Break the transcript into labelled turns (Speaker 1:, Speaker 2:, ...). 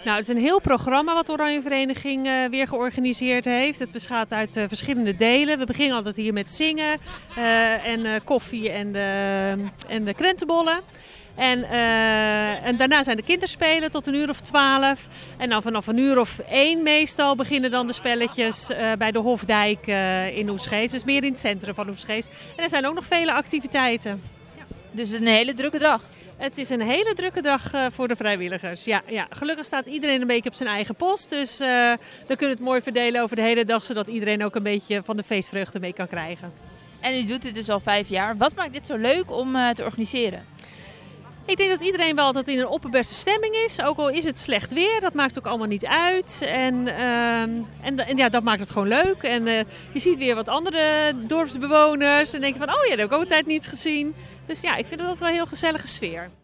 Speaker 1: Nou, het is een heel programma wat de Oranje Vereniging weer georganiseerd heeft. Het bestaat uit verschillende delen. We beginnen altijd hier met zingen en koffie en de krentenbollen. En daarna zijn de kinderspelen tot 1:12. En dan vanaf 1:01 meestal beginnen dan de spelletjes bij de Hofdijk in Oegstgeest. Dus meer in het centrum van Oegstgeest. En er zijn ook nog vele activiteiten.
Speaker 2: Dus een hele drukke dag.
Speaker 1: Het is een hele drukke dag voor de vrijwilligers. Ja. Gelukkig staat iedereen een beetje op zijn eigen post. Dus we kunnen het mooi verdelen over de hele dag, zodat iedereen ook een beetje van de feestvreugde mee kan krijgen.
Speaker 2: En u doet dit dus al 5 jaar. Wat maakt dit zo leuk om te organiseren?
Speaker 1: Ik denk dat iedereen wel in een opperbeste stemming is. Ook al is het slecht weer, dat maakt ook allemaal niet uit. En dat maakt het gewoon leuk. En je ziet weer wat andere dorpsbewoners. En denk je van, oh ja, dat heb ik ook een tijd niet gezien. Dus ja, ik vind dat wel een heel gezellige sfeer.